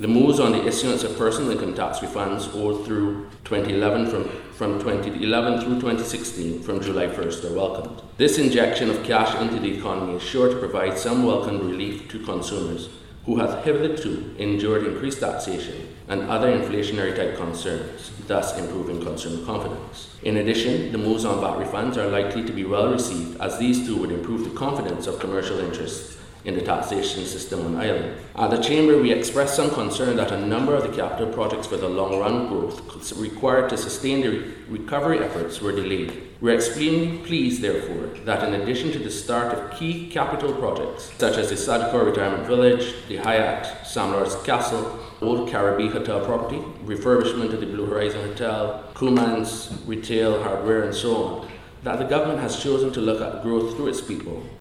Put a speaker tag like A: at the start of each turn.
A: The moves on the issuance of personal income tax refunds owed through 2011 from 2011 through 2016 from July 1st are welcomed. This injection of cash into the economy is sure to provide some welcome relief to consumers who have hitherto endured increased taxation and other inflationary type concerns, thus improving consumer confidence. In addition, the moves on VAT refunds are likely to be well received, as these too would improve the confidence of commercial interests in the taxation system on Ireland. At the Chamber, we expressed some concern that a number of the capital projects for the long-run growth required to sustain the recovery efforts were delayed. We are extremely pleased, therefore, that in addition to the start of key capital projects, such as the Sagicor Retirement Village, the Hyatt Sam Lawrence Castle, Old Caribbean Hotel property, refurbishment of the Blue Horizon Hotel, Coolman's Retail, Hardware, and so on, that the government has chosen to look at growth through its people